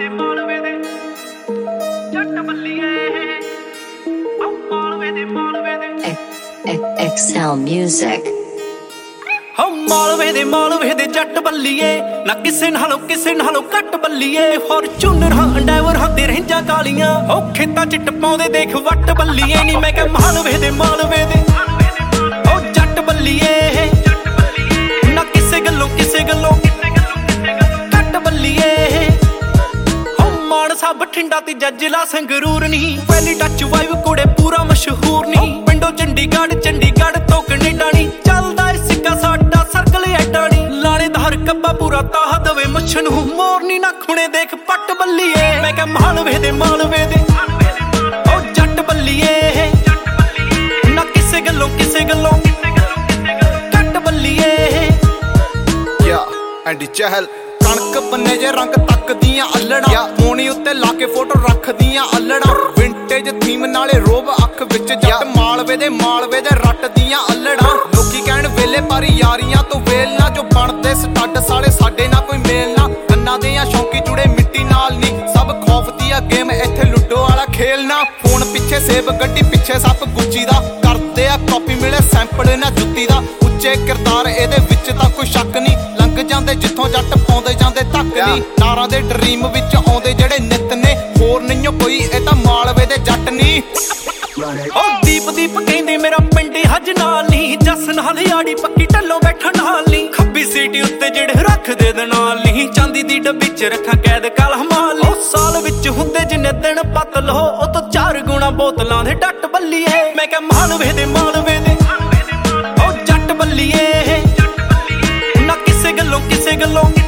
ਦੇ ਮਾਲਵੇ ਦੇ ਜੱਟ ਬੱਲੀਏ ਮਾਲਵੇ ਦੇ XL Music ਮਾਲਵੇ ਦੇ ਜੱਟ ਬੱਲੀਏ ਨਾ ਕਿਸੇ ਨਾਲੋਂ ਘੱਟ ਬੱਲੀਏ ਫੋਰਚੂਨਰ ਹਾਂ ਅੰਡੈਵਰ ਹਾਂ ਤੇ ਰਹਿੰਜਾਂ ਕਾਲੀਆਂ ਉਹ ਖੇਤਾਂ ਚ ਟਪਾਉਂਦੇ ਦੇਖ ਵੱਟ ਬੱਲੀਏ ਨੀ ਮੈਂ ਕਿਹਾ ਮਾਲਵੇ ਦੇ ਉਹ ਜੱਟ ਬੱਲੀਏ ਨਾ ਕਿਸੇ ਗੱਲੋਂ ਘੱਟ ਬੱਲੀਏ ਮਾਨਸਾ ਬਠਿੰਡਾ ਤੇ ਜ਼ਿਲ੍ਹਾ ਸੰਗਰੂਰ ਨੀ ਪਹਿਲੀ ਟੱਚ ਵਾਈਵ ਕੁੜੇ ਪੂਰਾ ਮਸ਼ਹੂਰ ਨੀ ਪਿੰਡੋਂ ਚੰਡੀਗੜ੍ਹ ਤੋਂ ਕੈਨੇਡਾ ਨੀ ਚੱਲਦਾ ਏ ਸਿੱਕਾ ਸਾਡਾ ਸਰਕਲ ਐਡਾ ਨੀ ਲਾਣੇਦਾਰ ਕੱਬਾ ਪੂਰਾ ਤਾਹ ਦਵੇ ਮੁੱਛ ਨੂੰ ਮੋਰਨੀ ਨਾ ਖੁਣੇ ਦੇਖ ਪੱਟ ਬੱਲੀਏ ਮੈਂ ਕਿਹਾ ਮਾਲਵੇ ਦੇ ਉਹ ਜੱਟ ਬੱਲੀਏ ਨਾ ਕਿਸੇ ਗੱਲੋਂ ਘੱਟ ਬੱਲੀਏ ਐਂਡੀ ਚਹਿਲ ਕਣਕ ਬੰਨੇ ਜੇ ਰੰਗ ਤੱਕਦੀਆਂ ਅਲੜਾਂ ਮੋਣੀ ਉੱਤੇ ਲਾ ਕੇ ਫੋਟੋ ਰੱਖਦੀਆਂ ਅਲੜਾਂ ਵਿੰਟੇਜ ਥੀਮ ਨਾਲੇ ਰੋਬ ਅੱਖ ਵਿੱਚ ਜੱਟ ਮਾਲਵੇ ਦੇ ਰੱਟ ਦੀਆਂ ਅਲੜਾਂ ਲੋਕੀ ਕਹਿਣ ਵੇਲੇ ਪਰ ਯਾਰੀਆਂ ਤੋਂ ਵੇਲ ਨਾ ਜੋ ਬਣਦੇ ਸਟੱਡ ਸਾਲੇ ਸਾਡੇ ਨਾਲ ਕੋਈ ਮੇਲ ਨਾ ਗੰਨਾ ਦੇ ਆ ਸ਼ੌਂਕੀ ਜੁੜੇ ਮਿੱਟੀ ਨਾਲ ਨਹੀਂ ਸਭ ਖੌਫ ਦੀ ਆ ਗੇਮ ਇੱਥੇ ਲੁੱਡੋ ਵਾਲਾ ਖੇਲਣਾ ਫੋਨ ਪਿੱਛੇ ਸੇਬ ਗੱਡੀ ਪਿੱਛੇ ਸੱਪ ਗੁੱਚੀ ਦਾ ਕਰਦੇ ਆ ਕਾਪੀ ਮਿਲੇ ਸੈਂਪਲ ਨਾ ਜੁੱਤੀ ਦਾ ਉੱਚੇ ਕਿਰਦਾਰ ਇਹਦੇ ਵਿੱਚ ਤਾਂ ਕੋਈ ਸ਼ੱਕ ਨਹੀਂ ਲੰਘ ਜਾਂਦੇ ਜਿੱਥੋਂ ਜੱਟ ਪਾਉਂਦੇ ਜਾਂਦੇ ਧੱਕ ਨਹੀਂ ਨਾਰਾਂ ਦੇ ਡਰੀਮ ਵਿੱਚ ਆਉਂਦੇ ਜਿਹੜੇ ਨਿੱਤ ਨੇ ਹੋਰ ਨਹੀਂਓ ਕੋਈ ਇਹ ਤਾਂ ਮਾਲਵੇ ਦੇ ਜੱਟ ਨਹੀਂ ਉਹ ਦੀਪ ਕਹਿੰਦੇ ਮੇਰਾ ਪਿੰਡ ਹੱਜ ਨਾਲ ਨਹੀਂ ਜੱਸ ਨਾਲ ਯਾੜੀ ਪੱਕੀ ਢੱਲੋਂ ਬੈਠਣ ਨਾਲ ਨਹੀਂ ਖੱਬੀ ਸੀਟੀ ਉੱਤੇ ਜਿਹੜੇ ਰੱਖਦੇ ਦੇ ਨਾਲ ਨਹੀਂ ਚਾਂਦੀ ਦੀ ਡੱਬੀ ਚ ਰੱਖਾਂ ਕੈਦ ਕਲਮ ਮਾਲ ਉਹ ਸਾਲ ਵਿੱਚ ਹੁੰਦੇ ਜਿੰਨੇ ਦਿਨ ਪਤ ਲੋ ਉਹ ਤੋਂ 4 ਗੁਣਾ ਬੋਤਲਾਂ ਦੇ ਡੱਟ ਬੱਲੀਏ ਮੈਂ ਕਿਹਾ ਮਾਲਵੇ ਦੇ ਉਹ ਜੱਟ ਬੱਲੀਏ ਨਾ ਕਿਸੇ ਗੱਲੋਂ